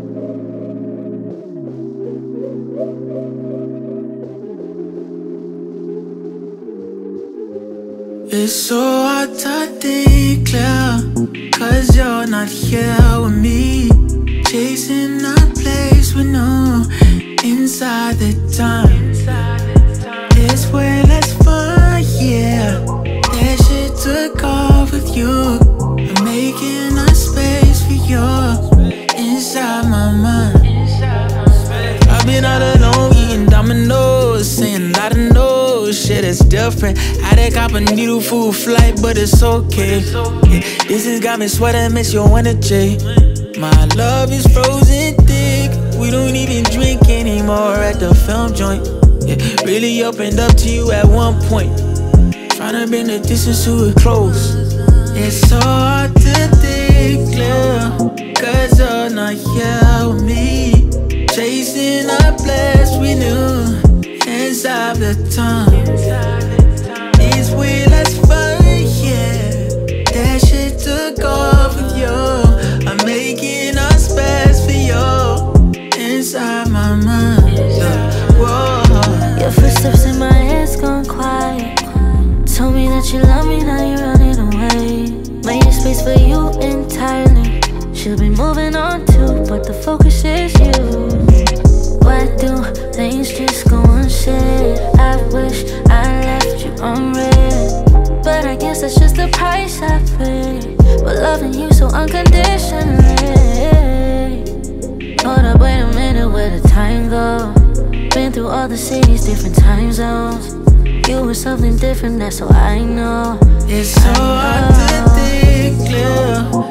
It's so hard to think clear, 'cause you're not here with me. Chasing a place with no inside the time. It's way less fun, yeah. That shit took off with you. I'm making a space for you inside my mind. I've been all alone eating dominoes, saying I don't know, shit is different. I done cop a needle food flight, but it's okay. Yeah, this has got me sweating, miss your energy. My love is frozen thick. We don't even drink anymore at the film joint. Yeah, really opened up to you at one point. Tryna bring the distance to it close. It's so hard to think clear, 'cause you're not here with me. Chasing a place we knew inside the time. It's way less fun, yeah. That shit took off with you. I'm making a space for you inside my mind. Whoa. Your footsteps in my head's gone quiet. Told me that you love me, now you're running away. Made a space for you entirely. Should be moving on too, but the focus is you. Why do things just go unsaid? I wish I left you unread, but I guess that's just the price I pay for loving you so unconditionally. Hold up, wait a minute, where the time go? Been through all the cities, different time zones. You were something different, that's all I know. It's so hard to think clear,